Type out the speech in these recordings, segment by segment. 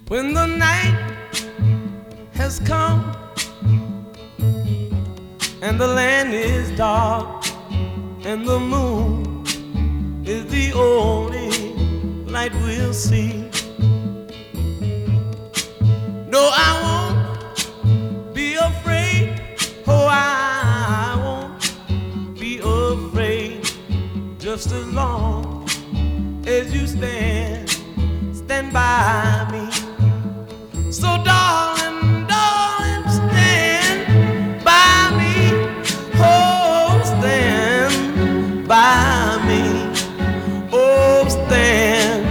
When the night has come and the land is dark and the moon is the only light we'll see. No, I won't be afraid. Oh, I won't be afraid. Just as long as you stand by me. So darling, darling, stand by me. Oh, stand by me. Oh, stand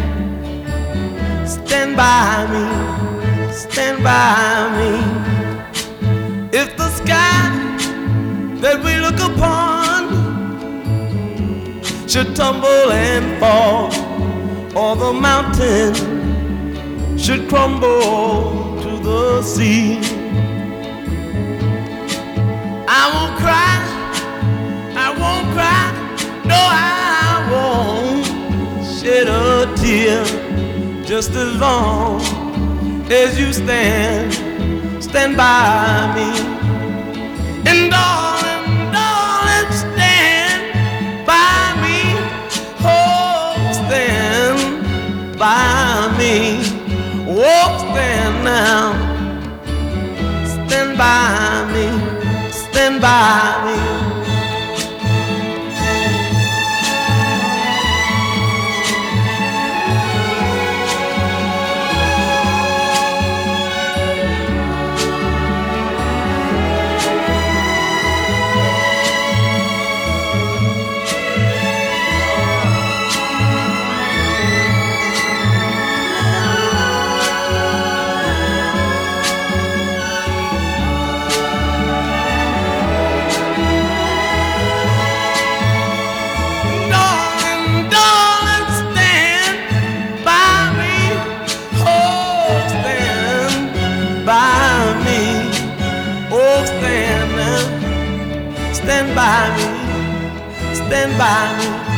by me. Stand by me. If the sky that we look upon should tumble and fall, or the mountain should crumble to the sea, I won't cry, I won't cry, no, I won't shed a tear. Just as long as you stand by me. And darling, darling, stand by me. Oh, stand by me. Oh, stand now. Stand by me. Stand by me. Stand by me, stand by me.